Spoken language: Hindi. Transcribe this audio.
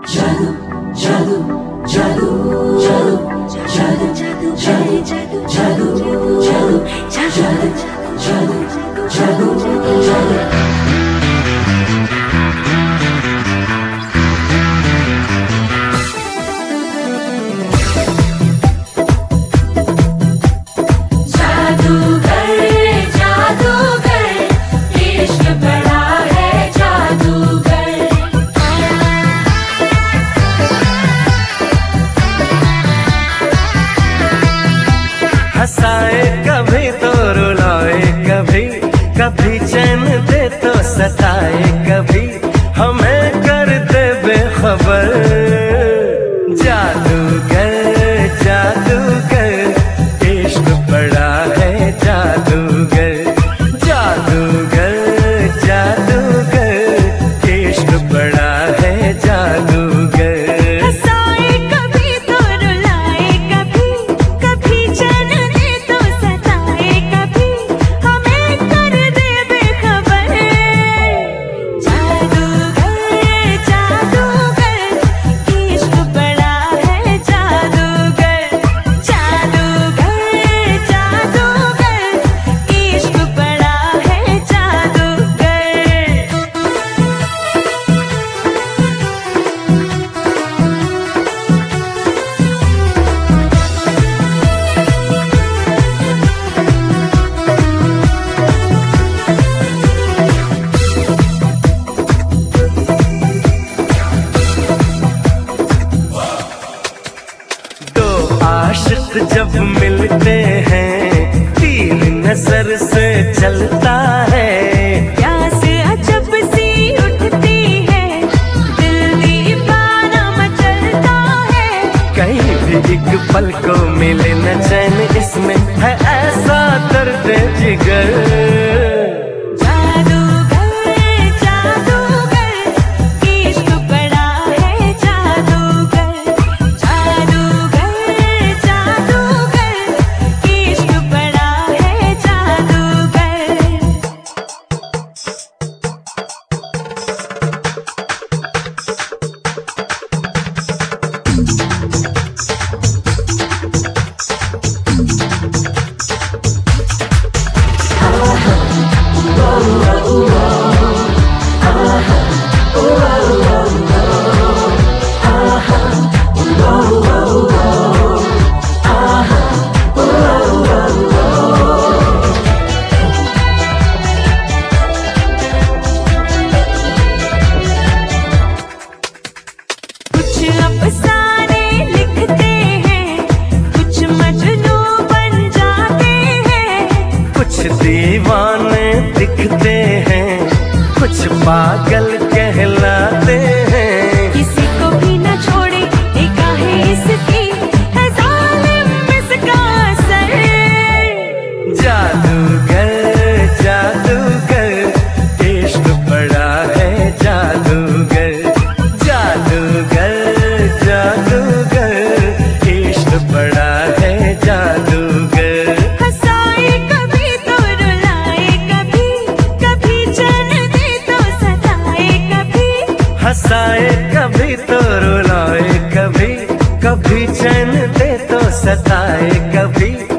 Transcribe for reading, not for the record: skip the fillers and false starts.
जादू जादू जादू जादू जादू जादू जादू जादू जादू जादू जादू जादू हंसाए कभी तो रुलाए, कभी कभी चैन दे तो सताए, कभी हमें कर दे बेखबर। जादूगर जादूगर इश्क बड़ा है जादूगर, जादूगर जादूगर इश्क बड़ा है जादूगर। आशिक जब मिलते हैं तीर नजर से चलता है, प्यास अजब सी उठती है, दिल दीवाना मचलता है। कहीं भी एक पल को मिले न चैन, इसमें है ऐसा दर्द जिगर। अफसाने लिखते हैं, कुछ मजनू बन जाते हैं, कुछ दीवाने दिखते हैं, कुछ पागल कहलाते हैं। किसी को भी न छोड़े काहे इसकी है जालिम इसका असर। जादूगर जादूगर इश्क बड़ा है जादूगर, जादूगर जादूगर इश्क बड़ा है जादूगर। हंसाए कभी तो रुलाए, कभी कभी चैन दे तो सताए, कभी हंसाए कभी तो रुलाए, कभी कभी चैन दे तो सताए, कभी